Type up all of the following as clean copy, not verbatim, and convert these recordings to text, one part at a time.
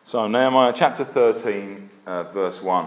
So Nehemiah chapter 13, verse 1.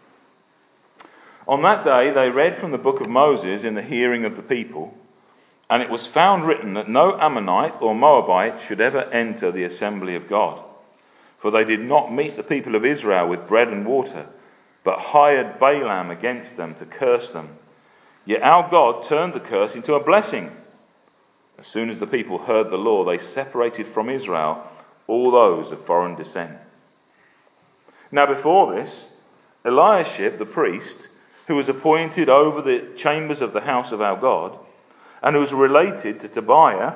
On that day they read from the book of Moses in the hearing of the people, and it was found written that no Ammonite or Moabite should ever enter the assembly of God. For they did not meet the people of Israel with bread and water, but hired Balaam against them to curse them. Yet our God turned the curse into a blessing. As soon as the people heard the law, they separated from Israel all those of foreign descent. Now before this, Eliashib the priest, who was appointed over the chambers of the house of our God, and who was related to Tobiah,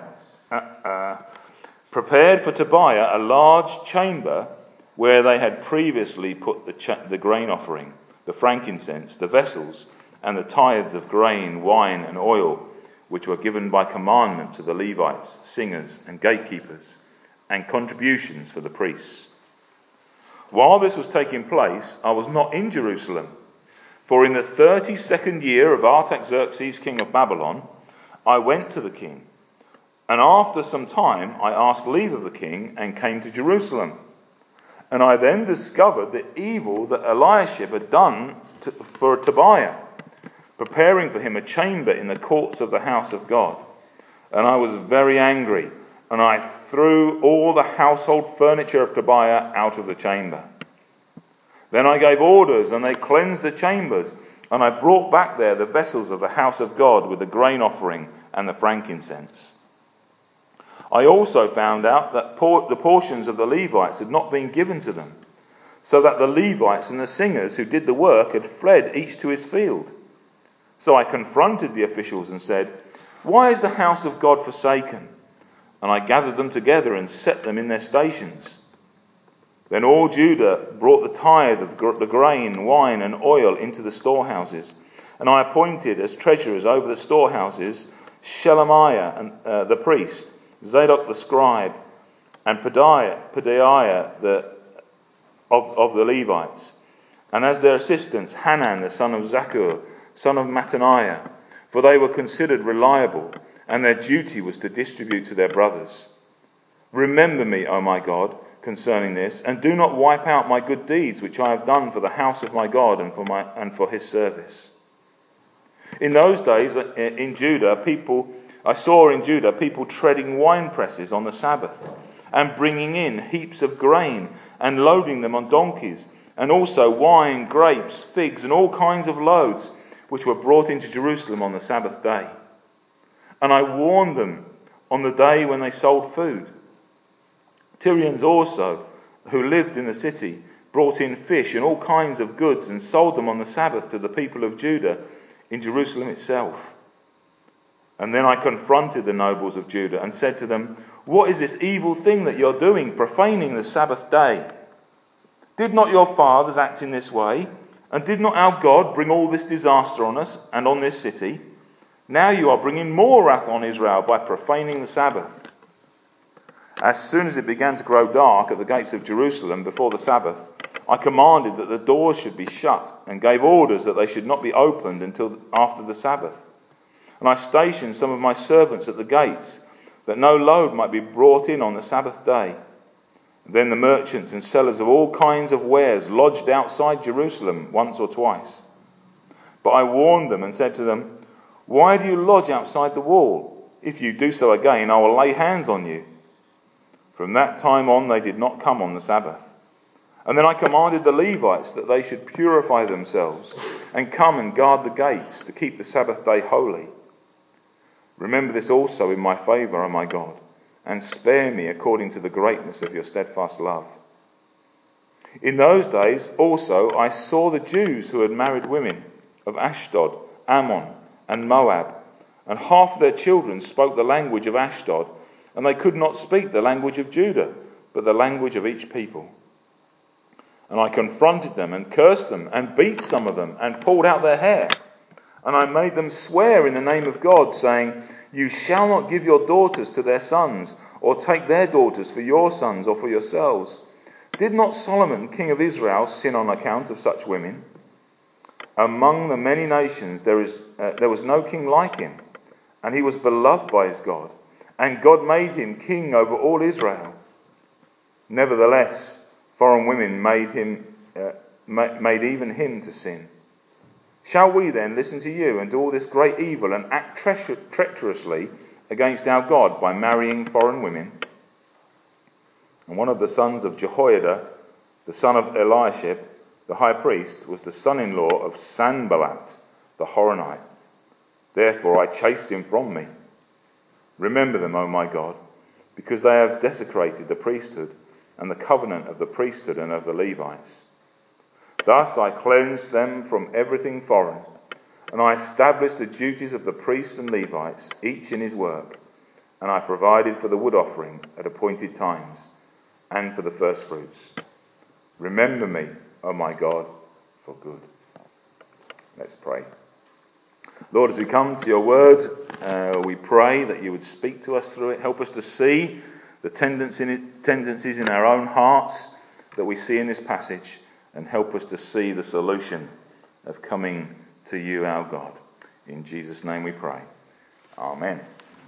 prepared for Tobiah a large chamber where they had previously put the grain offering, the frankincense, the vessels, and the tithes of grain, wine, and oil, which were given by commandment to the Levites, singers, and gatekeepers, and contributions for the priests. While this was taking place, I was not in Jerusalem, for in the 32nd year of Artaxerxes, king of Babylon, I went to the king, and after some time I asked leave of the king and came to Jerusalem. And I then discovered the evil that Eliashib had done for Tobiah, preparing for him a chamber in the courts of the house of God. And I was very angry, and I threw all the household furniture of Tobiah out of the chamber. Then I gave orders, and they cleansed the chambers, and I brought back there the vessels of the house of God with the grain offering and the frankincense. I also found out that the portions of the Levites had not been given to them, so that the Levites and the singers who did the work had fled each to his field. So I confronted the officials and said, "Why is the house of God forsaken?" And I gathered them together and set them in their stations. Then all Judah brought the tithe of the grain, wine, and oil into the storehouses. And I appointed as treasurers over the storehouses Shelemiah and the priest, Zadok the scribe, and Pedaiah of the Levites, and as their assistants Hanan the son of Zakkur, son of Mattaniah, for they were considered reliable, and their duty was to distribute to their brothers. Remember me, O my God, concerning this, and do not wipe out my good deeds which I have done for the house of my God and for his service. In those days I saw in Judah people treading wine presses on the Sabbath, and bringing in heaps of grain and loading them on donkeys, and also wine, grapes, figs, and all kinds of loads, which were brought into Jerusalem on the Sabbath day. And I warned them on the day when they sold food. Tyrians also, who lived in the city, brought in fish and all kinds of goods and sold them on the Sabbath to the people of Judah in Jerusalem itself. And then I confronted the nobles of Judah and said to them, "What is this evil thing that you're doing, profaning the Sabbath day? Did not your fathers act in this way? And did not our God bring all this disaster on us and on this city? Now you are bringing more wrath on Israel by profaning the Sabbath." As soon as it began to grow dark at the gates of Jerusalem before the Sabbath, I commanded that the doors should be shut and gave orders that they should not be opened until after the Sabbath. And I stationed some of my servants at the gates, that no load might be brought in on the Sabbath day. Then the merchants and sellers of all kinds of wares lodged outside Jerusalem once or twice. But I warned them and said to them, "Why do you lodge outside the wall? If you do so again, I will lay hands on you." From that time on they did not come on the Sabbath. And then I commanded the Levites that they should purify themselves and come and guard the gates to keep the Sabbath day holy. Remember this also in my favour, O my God, and spare me according to the greatness of your steadfast love. In those days also I saw the Jews who had married women of Ashdod, Ammon, and Moab, and half of their children spoke the language of Ashdod, and they could not speak the language of Judah, but the language of each people. And I confronted them and cursed them and beat some of them and pulled out their hair. And I made them swear in the name of God, saying, "You shall not give your daughters to their sons, or take their daughters for your sons or for yourselves. Did not Solomon, king of Israel, sin on account of such women? Among the many nations there was no king like him, and he was beloved by his God. And God made him king over all Israel. Nevertheless, foreign women made even him to sin. Shall we then listen to you and do all this great evil and act treacherously against our God by marrying foreign women?" And one of the sons of Jehoiada, the son of Eliashib, the high priest, was the son-in-law of Sanballat the Horonite. Therefore I chased him from me. Remember them, O my God, because they have desecrated the priesthood and the covenant of the priesthood and of the Levites. Thus I cleansed them from everything foreign, and I established the duties of the priests and Levites, each in his work, and I provided for the wood offering at appointed times, and for the firstfruits. Remember me, O my God, for good. Let's pray. Lord, as we come to your word, we pray that you would speak to us through it. Help us to see the tendencies in our own hearts that we see in this passage, and help us to see the solution of coming to you, our God. In Jesus' name we pray. Amen.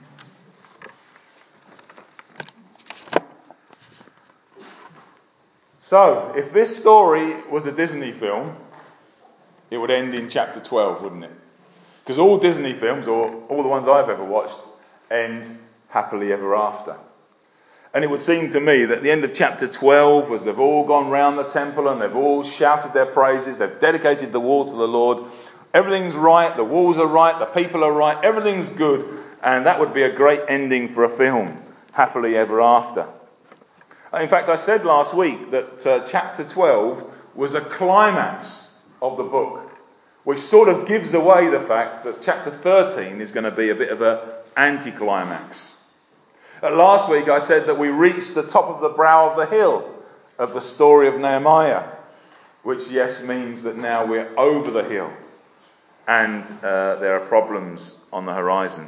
So, if this story was a Disney film, it would end in chapter 12, wouldn't it? Because all Disney films, or all the ones I've ever watched, end happily ever after. And it would seem to me that the end of chapter 12, as they've all gone round the temple and they've all shouted their praises, they've dedicated the wall to the Lord, everything's right, the walls are right, the people are right, everything's good, and that would be a great ending for a film, happily ever after. In fact, I said last week that chapter 12 was a climax of the book, which sort of gives away the fact that chapter 13 is going to be a bit of an anticlimax. Last week I said that we reached the top of the brow of the hill of the story of Nehemiah, which, yes, means that now we're over the hill and there are problems on the horizon.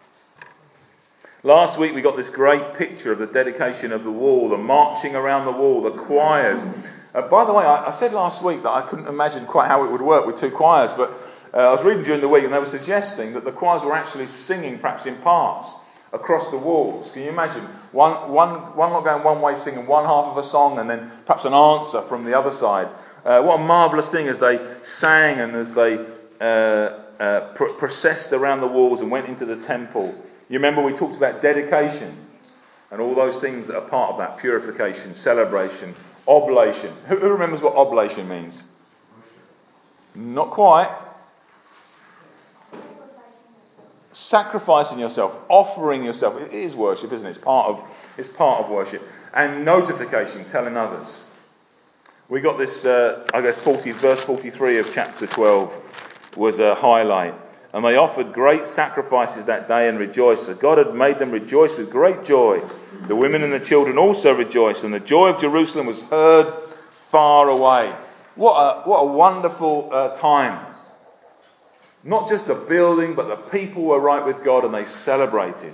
Last week we got this great picture of the dedication of the wall, the marching around the wall, the choirs. By the way, I said last week that I couldn't imagine quite how it would work with two choirs, but I was reading during the week and they were suggesting that the choirs were actually singing perhaps in parts across the walls. Can you imagine? One lot going one way singing one half of a song and then perhaps an answer from the other side. What a marvellous thing as they sang and as they processed around the walls and went into the temple. You remember we talked about dedication and all those things that are part of that: purification, celebration, oblation. Who remembers what oblation means? Not quite. Sacrificing yourself, offering yourself. It is worship, isn't it? It's part of worship. And notification, telling others. We got this, verse 43 of chapter 12 was a highlight. And they offered great sacrifices that day and rejoiced, for God had made them rejoice with great joy. The women and the children also rejoiced, and the joy of Jerusalem was heard far away. What a wonderful time. Not just the building, but the people were right with God and they celebrated.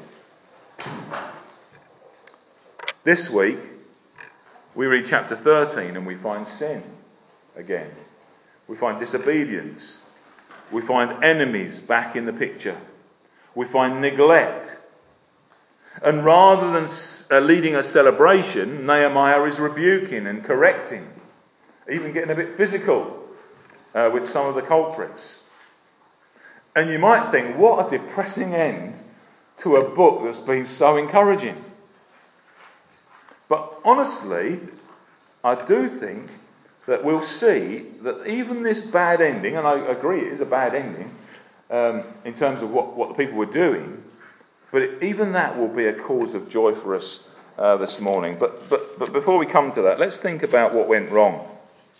This week, we read chapter 13 and we find sin again. We find disobedience. We find enemies back in the picture. We find neglect. And rather than leading a celebration, Nehemiah is rebuking and correcting, even getting a bit physical with some of the culprits. And you might think, what a depressing end to a book that's been so encouraging. But honestly, I do think that we'll see that even this bad ending, and I agree it is a bad ending in terms of what the people were doing, but even that will be a cause of joy for us this morning. But before we come to that, let's think about what went wrong.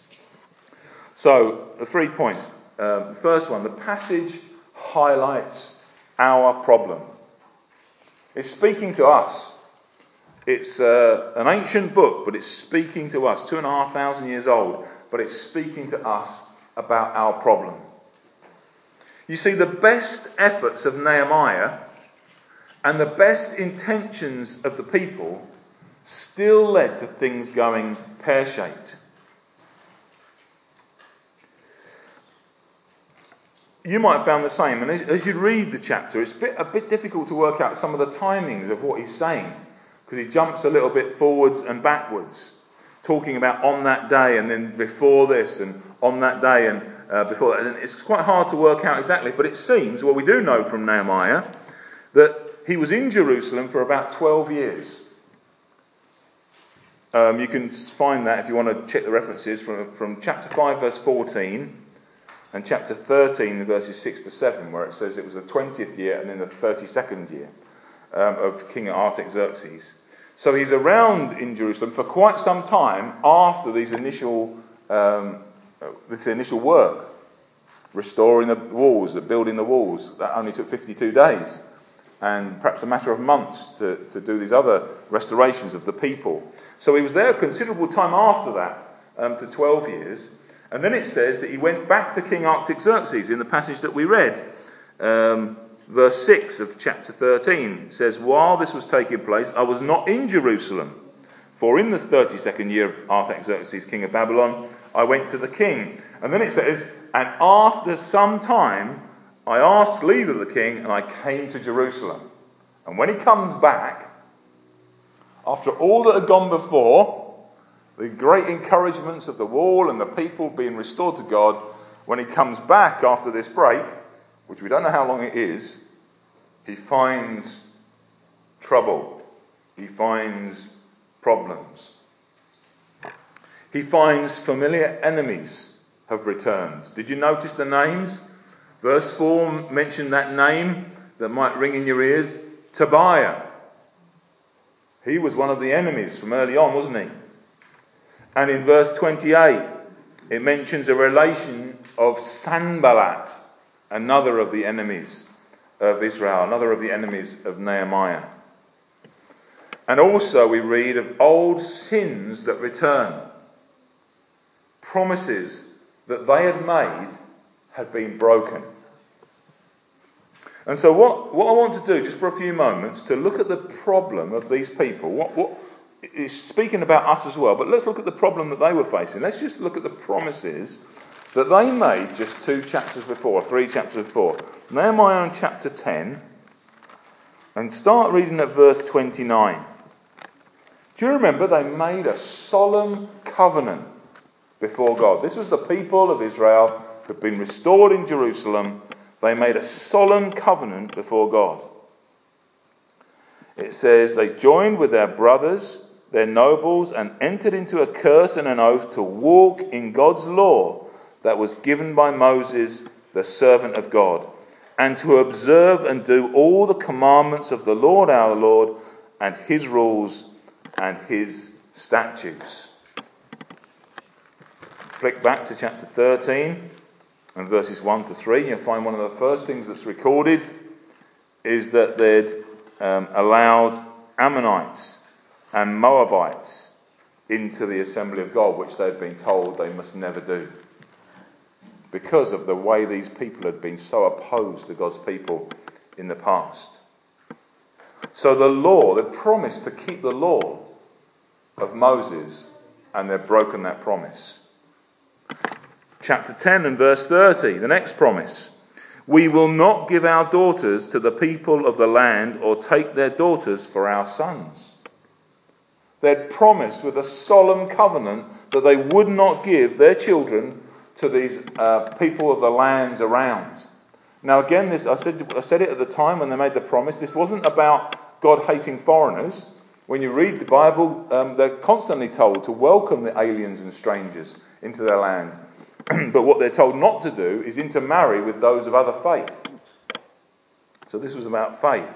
So, the 3 points. The first one, the passage highlights our problem. It's speaking to us. It's an ancient book, but it's speaking to us, 2,500 years old, but it's speaking to us about our problem. You see, the best efforts of Nehemiah and the best intentions of the people still led to things going pear-shaped. You might have found the same, and as you read the chapter, it's a bit difficult to work out some of the timings of what he's saying, because he jumps a little bit forwards and backwards, talking about on that day and then before this and on that day and before that. And it's quite hard to work out exactly, but it seems, well, we do know from Nehemiah that he was in Jerusalem for about 12 years. You can find that if you want to check the references from chapter 5 verse 14 and chapter 13 verses 6 to 7, where it says it was the 20th year and then the 32nd year of King Artaxerxes. So he's around in Jerusalem for quite some time after this initial work, restoring the walls, building the walls. That only took 52 days, and perhaps a matter of months to do these other restorations of the people. So he was there a considerable time after that, to 12 years. And then it says that he went back to King Artaxerxes in the passage that we read. Verse 6 of chapter 13 says, "While this was taking place, I was not in Jerusalem. For in the 32nd year of Artaxerxes, king of Babylon, I went to the king." And then it says, "And after some time, I asked leave of the king, and I came to Jerusalem." And when he comes back, after all that had gone before, the great encouragements of the wall and the people being restored to God, when he comes back after this break, which we don't know how long it is, he finds trouble. He finds problems. He finds familiar enemies have returned. Did you notice the names? Verse 4 mentioned that name that might ring in your ears, Tobiah. He was one of the enemies from early on, wasn't he? And in verse 28, it mentions a relation of Sanballat, another of the enemies of Israel, another of the enemies of Nehemiah. And also we read of old sins that return. Promises that they had made had been broken. And so what I want to do, just for a few moments, to look at the problem of these people. What is speaking about us as well, but let's look at the problem that they were facing. Let's just look at the promises that they made just 3 chapters before. Nehemiah in chapter 10, and start reading at verse 29. Do you remember they made a solemn covenant before God? This was the people of Israel who had been restored in Jerusalem. They made a solemn covenant before God. It says, "They joined with their brothers, their nobles, and entered into a curse and an oath to walk in God's law that was given by Moses, the servant of God, and to observe and do all the commandments of the Lord our Lord, and his rules and his statutes." Flick back to chapter 13 and verses 1 to 3. You'll find one of the first things that's recorded is that they'd allowed Ammonites and Moabites into the assembly of God, which they'd been told they must never do, because of the way these people had been so opposed to God's people in the past. So the law, they promised to keep the law of Moses, and they've broken that promise. Chapter 10 and verse 30, the next promise. "We will not give our daughters to the people of the land or take their daughters for our sons." They'd promised with a solemn covenant that they would not give their children to these people of the lands around. Now again, I said it at the time when they made the promise. This wasn't about God hating foreigners. When you read the Bible, they're constantly told to welcome the aliens and strangers into their land. But what they're told not to do is intermarry with those of other faith. So this was about faith.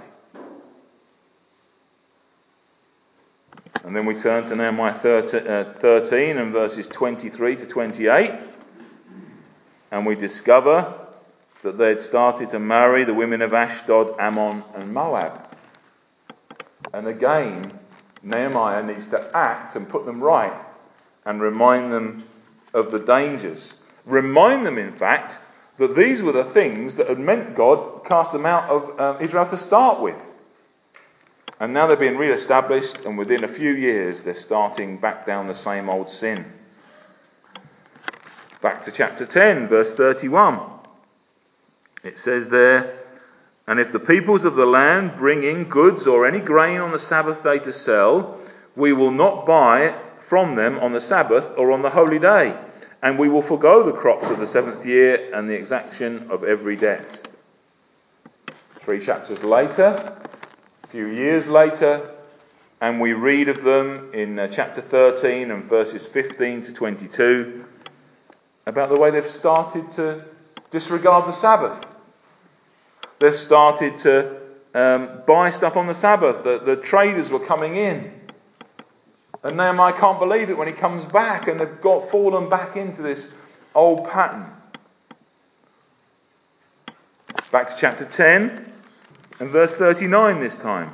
And then we turn to Nehemiah 13 and verses 23 to 28. And we discover that they'd started to marry the women of Ashdod, Ammon and Moab. And again, Nehemiah needs to act and put them right and remind them of the dangers. Remind them, in fact, that these were the things that had meant God cast them out of Israel to start with. And now they're being re-established, and within a few years they're starting back down the same old sin. Back to chapter 10, verse 31. It says there, "And if the peoples of the land bring in goods or any grain on the Sabbath day to sell, we will not buy from them on the Sabbath or on the holy day, and we will forego the crops of the 7th year and the exaction of every debt. 3 chapters later, a few years later, and we read of them in chapter 13 and verses 15 to 22 about the way they've started to disregard the Sabbath. They've started to buy stuff on the Sabbath. The traders were coming in. And Nehemiah can't believe it when he comes back, and they've fallen back into this old pattern. Back to chapter 10 and verse 39 this time.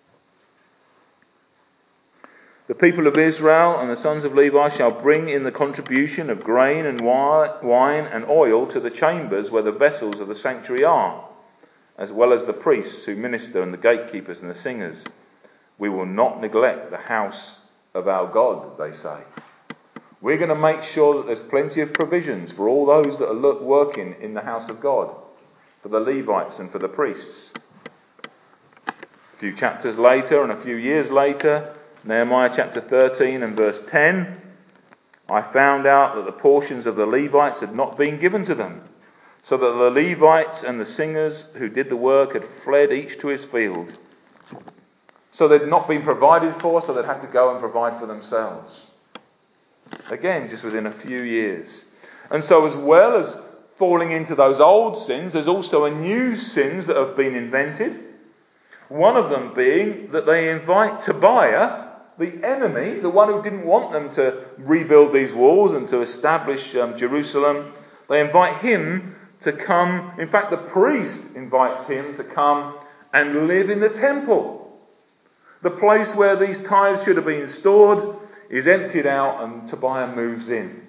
The people of Israel and the sons of Levi shall bring in the contribution of grain and wine and oil to the chambers where the vessels of the sanctuary are, as well as the priests who minister and the gatekeepers and the singers. We will not neglect the house of our God, they say. We're going to make sure that there's plenty of provisions for all those that are working in the house of God, for the Levites and for the priests. A few chapters later and a few years later, Nehemiah chapter 13 and verse 10, I found out that the portions of the Levites had not been given to them, so that the Levites and the singers who did the work had fled each to his field. So they'd not been provided for, so they'd had to go and provide for themselves. Again, just within a few years. And so as well as falling into those old sins, there's also a new sins that have been invented. One of them being that they invite Tobiah, the enemy, the one who didn't want them to rebuild these walls and to establish Jerusalem, they invite him to come. In fact, the priest invites him to come and live in the temple. The place where these tithes should have been stored is emptied out, and Tobiah moves in.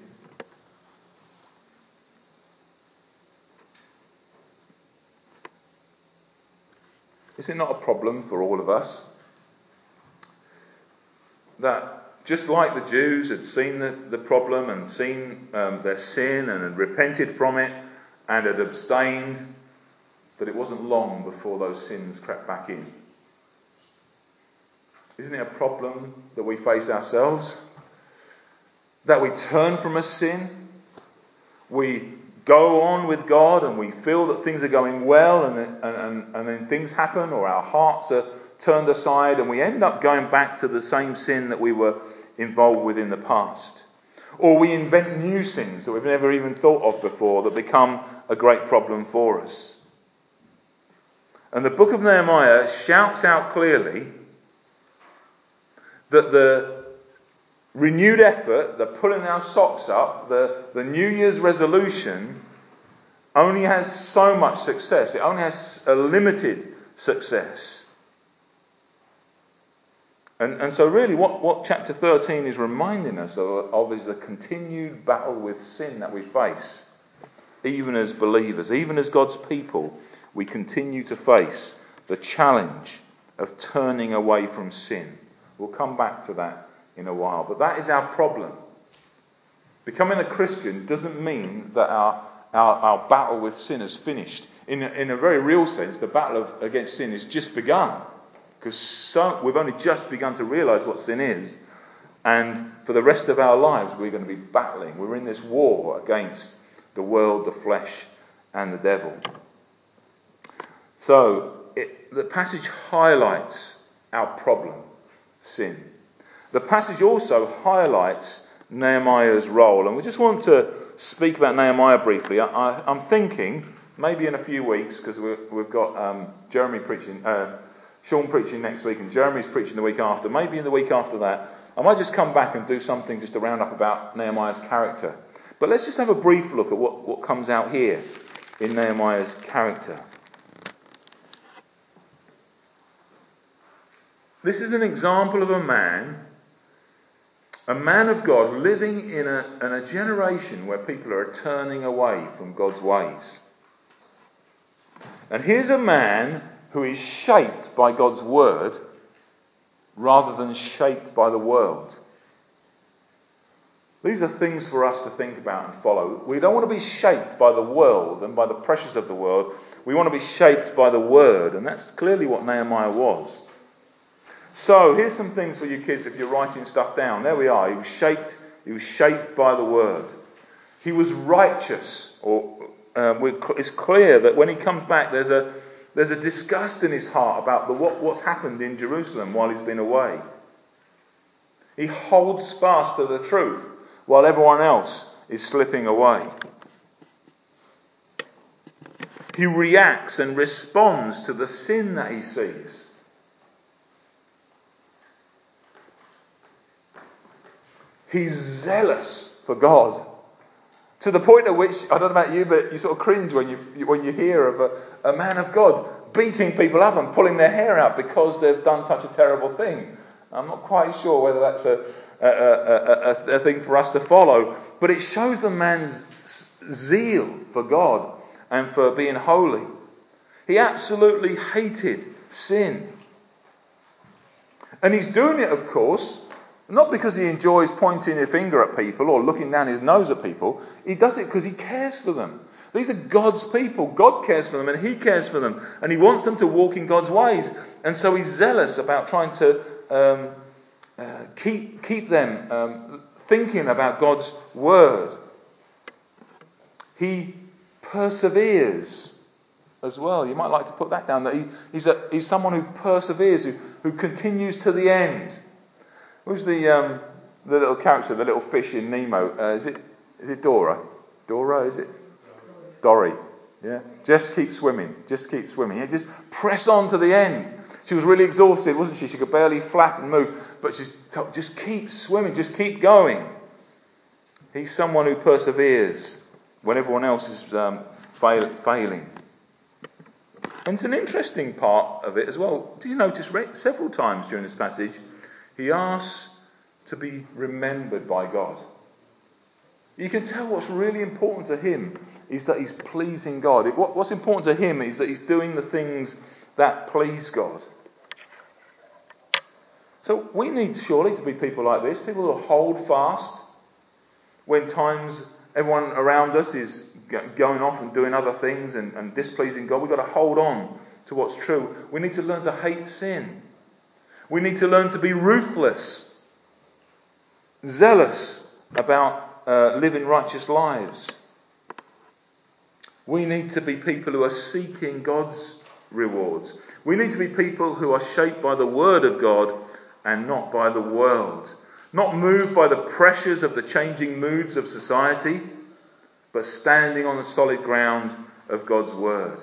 Is it not a problem for all of us that just like the Jews had seen the problem and seen their sin and had repented from it and had abstained, that it wasn't long before those sins crept back in? Isn't it a problem that we face ourselves? That we turn from a sin, we go on with God and we feel that things are going well, and then things happen, or our hearts are turned aside and we end up going back to the same sin that we were involved with in the past. Or we invent new sins that we've never even thought of before that become a great problem for us. And the book of Nehemiah shouts out clearly that the renewed effort, the pulling our socks up, the New Year's resolution only has so much success. It only has a limited success. And so really what chapter 13 is reminding us of is a continued battle with sin that we face. Even as believers, even as God's people, we continue to face the challenge of turning away from sin. We'll come back to that in a while. But that is our problem. Becoming a Christian doesn't mean that our battle with sin is finished. In a very real sense, the battle against sin has just begun. Because we've only just begun to realise what sin is. And for the rest of our lives, we're going to be battling. We're in this war against the world, the flesh, and the devil. So, the passage highlights our problem, sin. The passage also highlights Nehemiah's role. And we just want to speak about Nehemiah briefly. I'm thinking, maybe in a few weeks, because we've got Sean preaching next week, and Jeremy's preaching the week after. Maybe in the week after that, I might just come back and do something just to round up about Nehemiah's character. But let's just have a brief look at what comes out here in Nehemiah's character. This is an example of a man of God living in a generation where people are turning away from God's ways. And here's a man who is shaped by God's word rather than shaped by the world. These are things for us to think about and follow. We don't want to be shaped by the world and by the pressures of the world. We want to be shaped by the word, and that's clearly what Nehemiah was. So here's some things for you kids if you're writing stuff down. There we are. He was shaped by the word. He was righteous. It's clear that when he comes back, there's a disgust in his heart about what's happened in Jerusalem while he's been away. He holds fast to the truth while everyone else is slipping away. He reacts and responds to the sin that he sees. He's zealous for God. To the point at which, I don't know about you, but you sort of cringe when you hear of a man of God beating people up and pulling their hair out because they've done such a terrible thing. I'm not quite sure whether that's a thing for us to follow, but it shows the man's zeal for God and for being holy. He absolutely hated sin. And he's doing it, of course, not because he enjoys pointing a finger at people or looking down his nose at people. He does it because he cares for them. These are God's people. God cares for them and he cares for them. And he wants them to walk in God's ways. And so he's zealous about trying to keep them thinking about God's word. He perseveres as well. You might like to put that down. That he's someone who perseveres, who continues to the end. Who's the little character, the little fish in Nemo? Is it Dora? Dora, is it? Dory. Yeah. Just keep swimming. Just keep swimming. Yeah, just press on to the end. She was really exhausted, wasn't she? She could barely flap and move. But she's told, just keep swimming. Just keep going. He's someone who perseveres when everyone else is failing. And it's an interesting part of it as well. Do you notice several times during this passage, he asks to be remembered by God. You can tell what's really important to him is that he's pleasing God. What's important to him is that he's doing the things that please God. So we need surely to be people like this, people who hold fast when times everyone around us is going off and doing other things and displeasing God. We've got to hold on to what's true. We need to learn to hate sin. We need to learn to be ruthless, zealous about living righteous lives. We need to be people who are seeking God's rewards. We need to be people who are shaped by the Word of God and not by the world. Not moved by the pressures of the changing moods of society, but standing on the solid ground of God's Word.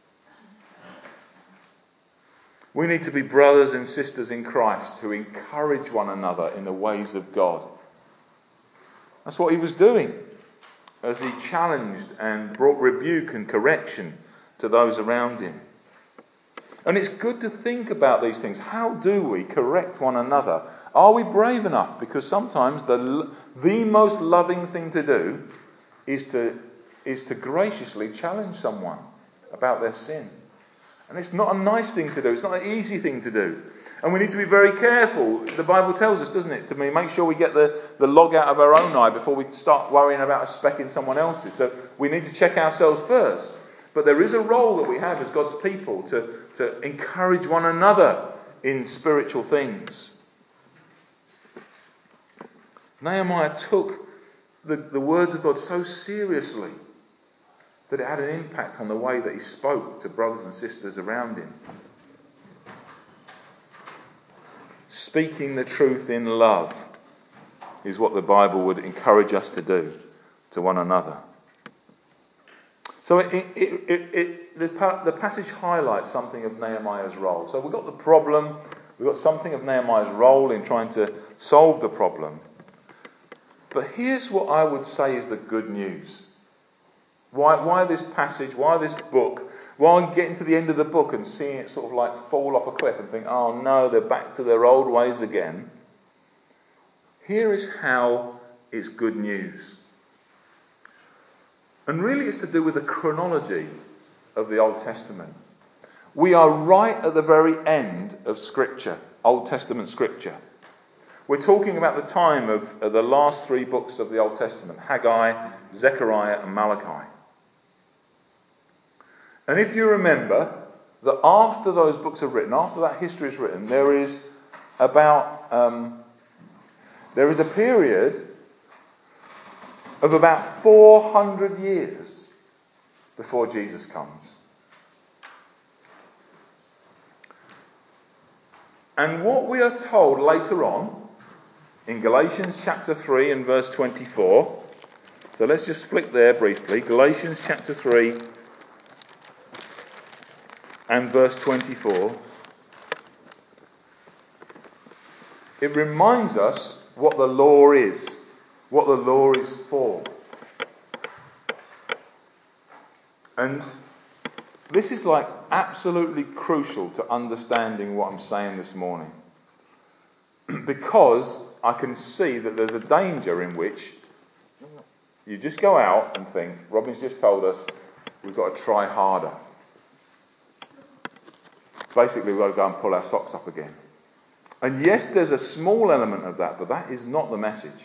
We need to be brothers and sisters in Christ who encourage one another in the ways of God. That's what he was doing as he challenged and brought rebuke and correction to those around him. And it's good to think about these things. How do we correct one another? Are we brave enough? Because sometimes the most loving thing to do is to graciously challenge someone about their sin. And it's not a nice thing to do. It's not an easy thing to do. And we need to be very careful. The Bible tells us, doesn't it, to make sure we get the log out of our own eye before we start worrying about a speck in someone else's. So we need to check ourselves first. But there is a role that we have as God's people to encourage one another in spiritual things. Nehemiah took the words of God so seriously that it had an impact on the way that he spoke to brothers and sisters around him. Speaking the truth in love is what the Bible would encourage us to do to one another. So the passage highlights something of Nehemiah's role. So we've got the problem, we've got something of Nehemiah's role in trying to solve the problem. But here's what I would say is the good news. Why this passage, why this book, why getting to the end of the book and seeing it sort of like fall off a cliff and think, oh no, they're back to their old ways again. Here is how it's good news. And really it's to do with the chronology of the Old Testament. We are right at the very end of Scripture, Old Testament Scripture. We're talking about the time of the last three books of the Old Testament, Haggai, Zechariah and Malachi. And if you remember that after those books are written, after that history is written, there is there is a period of about 400 years before Jesus comes. And what we are told later on in Galatians chapter 3 and verse 24, so let's just flick there briefly, Galatians chapter 3 and verse 24, it reminds us what the law is, what the law is for. And this is like absolutely crucial to understanding what I'm saying this morning. Because I can see that there's a danger in which you just go out and think, Robin's just told us we've got to try harder. Basically, we've got to go and pull our socks up again. And yes, there's a small element of that, but that is not the message.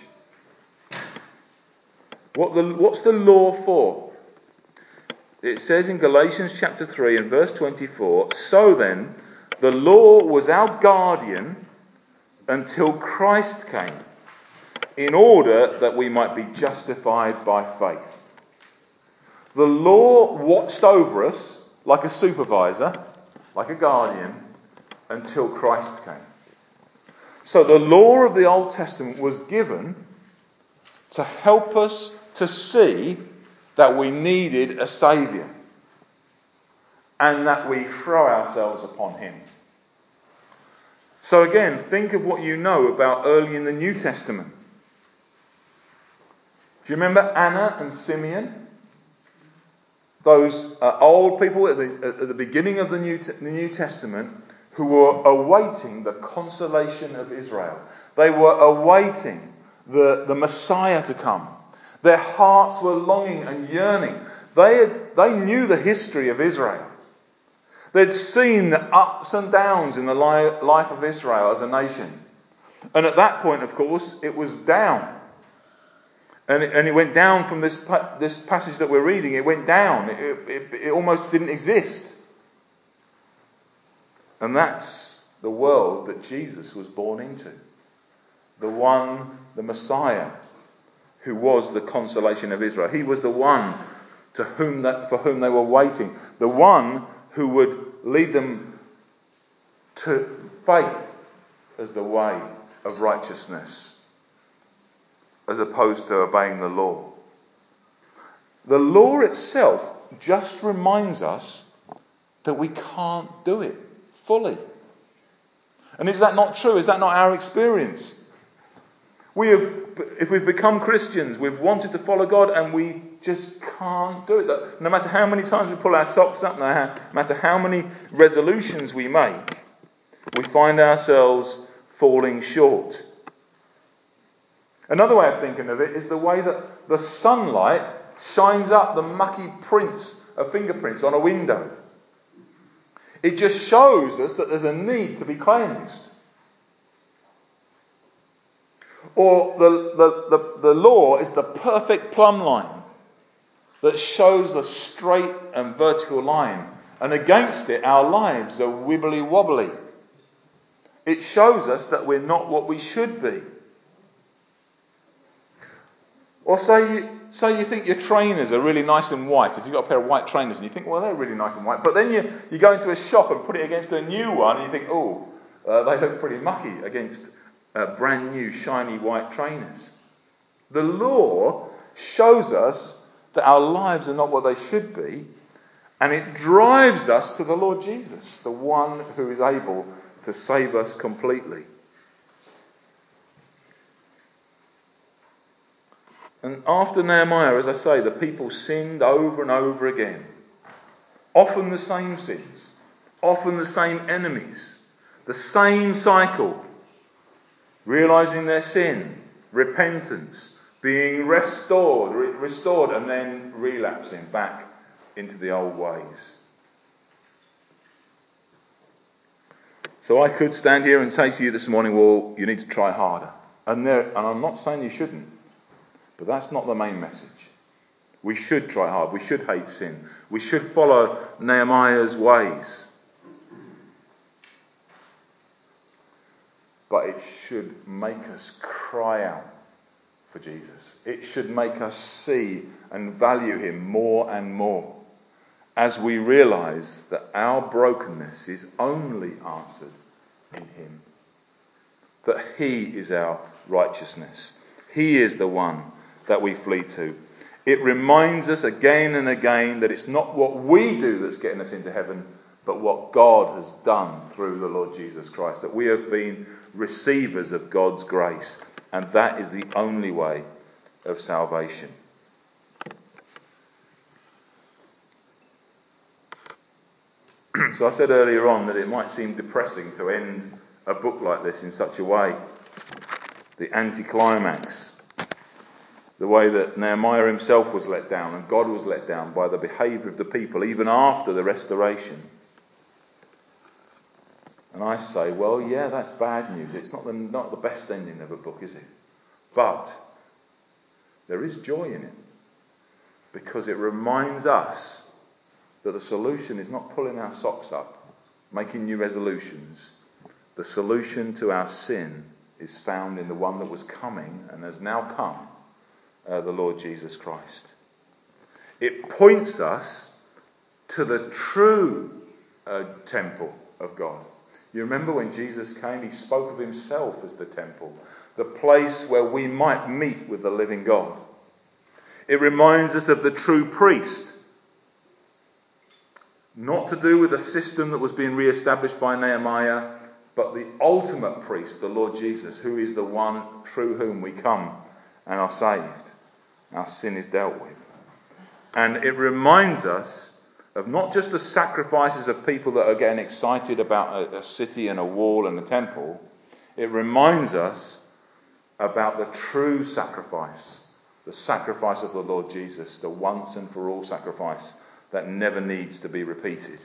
What's the law for? It says in Galatians chapter 3 and verse 24, so then, the law was our guardian until Christ came, in order that we might be justified by faith. The law watched over us like a supervisor, like a guardian, until Christ came. So the law of the Old Testament was given to help us to see that we needed a saviour and that we throw ourselves upon him. So again, think of what you know about early in the New Testament. Do you remember Anna and Simeon? Those old people at the beginning of the New Testament who were awaiting the consolation of Israel. They were awaiting the Messiah to come. Their hearts were longing and yearning. They knew the history of Israel. They'd seen the ups and downs in the life of Israel as a nation. And at that point, of course, it was down. And it went down from this passage that we're reading. It went down. It almost didn't exist. And that's the world that Jesus was born into. The Messiah, who was the consolation of Israel. He was the one for whom they were waiting. The one who would lead them to faith as the way of righteousness, as opposed to obeying the law. The law itself just reminds us that we can't do it fully. And is that not true? Is that not our experience? If we've become Christians, we've wanted to follow God and we just can't do it. No matter how many times we pull our socks up, no matter how many resolutions we make, we find ourselves falling short. Another way of thinking of it is the way that the sunlight shines up the mucky prints of fingerprints on a window. It just shows us that there's a need to be cleansed. Or the law is the perfect plumb line that shows the straight and vertical line. And against it, our lives are wibbly wobbly. It shows us that we're not what we should be. Or say you think your trainers are really nice and white. If you've got a pair of white trainers and you think, well, they're really nice and white. But then you go into a shop and put it against a new one and you think, they look pretty mucky against brand new shiny white trainers. The law shows us that our lives are not what they should be, and it drives us to the Lord Jesus, the one who is able to save us completely. And after Nehemiah, as I say, the people sinned over and over again. Often the same sins, often the same enemies, the same cycle. Realising their sin, repentance, being restored and then relapsing back into the old ways. So I could stand here and say to you this morning, well, you need to try harder. And I'm not saying you shouldn't, but that's not the main message. We should try hard. We should hate sin. We should follow Nehemiah's ways. but it should make us cry out for Jesus. It should make us see and value him more and more as we realise that our brokenness is only answered in him. That he is our righteousness. He is the one that we flee to. It reminds us again and again that it's not what we do that's getting us into heaven, but what God has done through the Lord Jesus Christ. That we have been receivers of God's grace, and that is the only way of salvation. So I said earlier on that it might seem depressing to end a book like this in such a way. The anticlimax. The way that Nehemiah himself was let down and God was let down by the behaviour of the people even after the restoration. And I say, well, yeah, that's bad news. It's not the best ending of a book, is it? But there is joy in it, because it reminds us that the solution is not pulling our socks up, making new resolutions. The solution to our sin is found in the one that was coming and has now come, the Lord Jesus Christ. It points us to the true temple of God. You remember when Jesus came, he spoke of himself as the temple, the place where we might meet with the living God. It reminds us of the true priest, not to do with a system that was being re-established by Nehemiah, but the ultimate priest, the Lord Jesus, who is the one through whom we come and are saved. Our sin is dealt with. And it reminds us of not just the sacrifices of people that are getting excited about a city and a wall and a temple. It reminds us about the true sacrifice, the sacrifice of the Lord Jesus, the once and for all sacrifice that never needs to be repeated.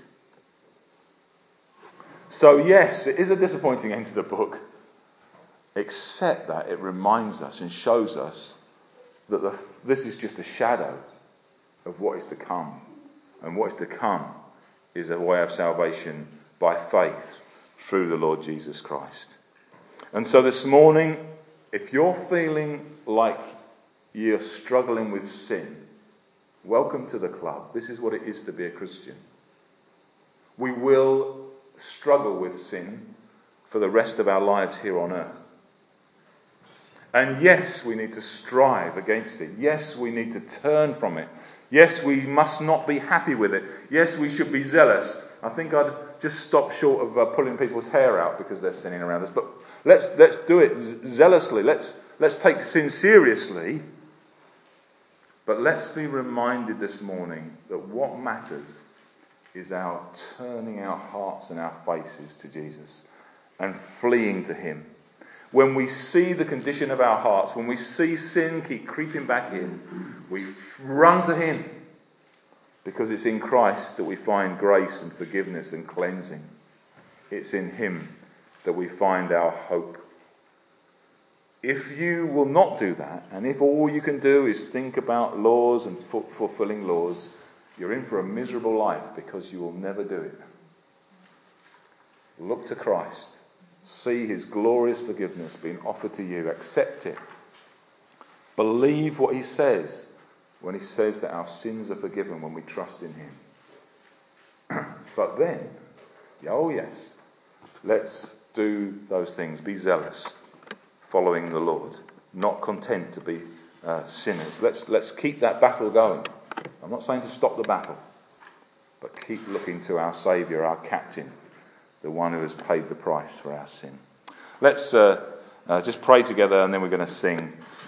So yes, it is a disappointing end to the book, except that it reminds us and shows us that this is just a shadow of what is to come. And what is to come is a way of salvation by faith through the Lord Jesus Christ. And so this morning, if you're feeling like you're struggling with sin, welcome to the club. This is what it is to be a Christian. We will struggle with sin for the rest of our lives here on earth. And yes, we need to strive against it. Yes, we need to turn from it. Yes, we must not be happy with it. Yes, we should be zealous. I think I'd just stop short of pulling people's hair out because they're sinning around us. But let's do it zealously. Let's take sin seriously. But let's be reminded this morning that what matters is our turning our hearts and our faces to Jesus and fleeing to him. When we see the condition of our hearts, when we see sin keep creeping back in, we run to him, because it's in Christ that we find grace and forgiveness and cleansing. It's in him that we find our hope. If you will not do that, and if all you can do is think about laws and fulfilling laws, you're in for a miserable life, because you will never do it. Look to Christ. See his glorious forgiveness being offered to you. Accept it. Believe what he says when he says that our sins are forgiven when we trust in him. But then, oh yes, let's do those things. Be zealous, following the Lord, not content to be sinners. Let's keep that battle going. I'm not saying to stop the battle, but keep looking to our Saviour, our captain, the one who has paid the price for our sin. Let's just pray together, and then we're going to sing